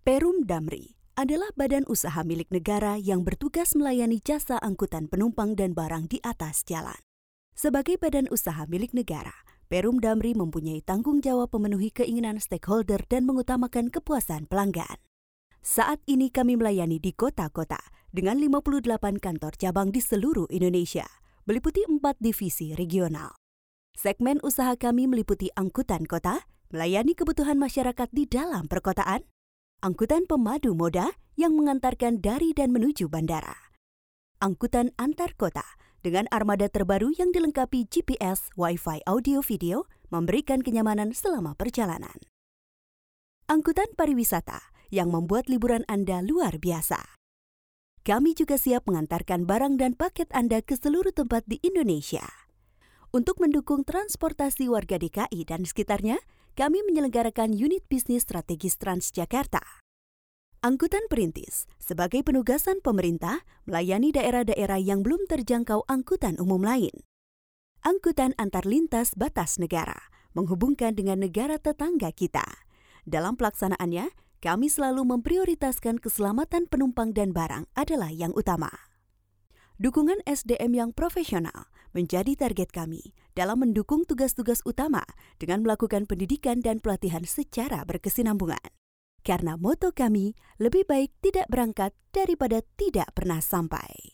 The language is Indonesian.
Perum Damri adalah badan usaha milik negara yang bertugas melayani jasa angkutan penumpang dan barang di atas jalan. Sebagai badan usaha milik negara, Perum Damri mempunyai tanggung jawab memenuhi keinginan stakeholder dan mengutamakan kepuasan pelanggan. Saat ini kami melayani di kota-kota dengan 58 kantor cabang di seluruh Indonesia, meliputi 4 divisi regional. Segmen usaha kami meliputi angkutan kota, melayani kebutuhan masyarakat di dalam perkotaan, angkutan pemadu moda yang mengantarkan dari dan menuju bandara, angkutan antar kota dengan armada terbaru yang dilengkapi GPS, Wi-Fi audio-video, memberikan kenyamanan selama perjalanan, angkutan pariwisata yang membuat liburan Anda luar biasa. Kami juga siap mengantarkan barang dan paket Anda ke seluruh tempat di Indonesia. Untuk mendukung transportasi warga DKI dan sekitarnya, kami menyelenggarakan unit bisnis strategis Transjakarta. Angkutan perintis sebagai penugasan pemerintah melayani daerah-daerah yang belum terjangkau angkutan umum lain. Angkutan antar lintas batas negara menghubungkan dengan negara tetangga kita. Dalam pelaksanaannya, kami selalu memprioritaskan keselamatan penumpang dan barang adalah yang utama. Dukungan SDM yang profesional menjadi target kami dalam mendukung tugas-tugas utama dengan melakukan pendidikan dan pelatihan secara berkesinambungan. Karena moto kami, lebih baik tidak berangkat daripada tidak pernah sampai.